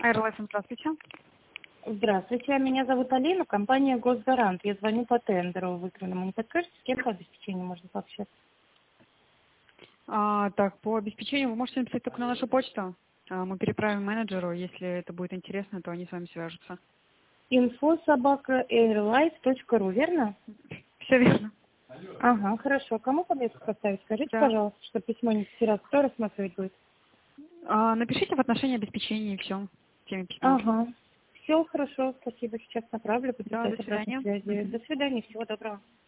Airlines, здравствуйте. Здравствуйте, меня зовут Алина, компания «Госгарант». Я звоню по тендеру выигранному. Не подскажете, с кем по обеспечению можно пообщаться? Так, по обеспечению вы можете написать только на нашу почту. Мы переправим менеджеру. Если это будет интересно, то они с вами свяжутся. info@airlines.ru, верно? Все верно. Ага, хорошо. Кому подъезд поставить? Скажите, Да. пожалуйста, чтобы письмо не потерялось. Кто рассматривать будет? Напишите в отношении обеспечения и все. Теме письма. Ага. Все хорошо, спасибо. Сейчас направлю, буду Да, до ждать обратной свидания. связи. До свидания, всего доброго.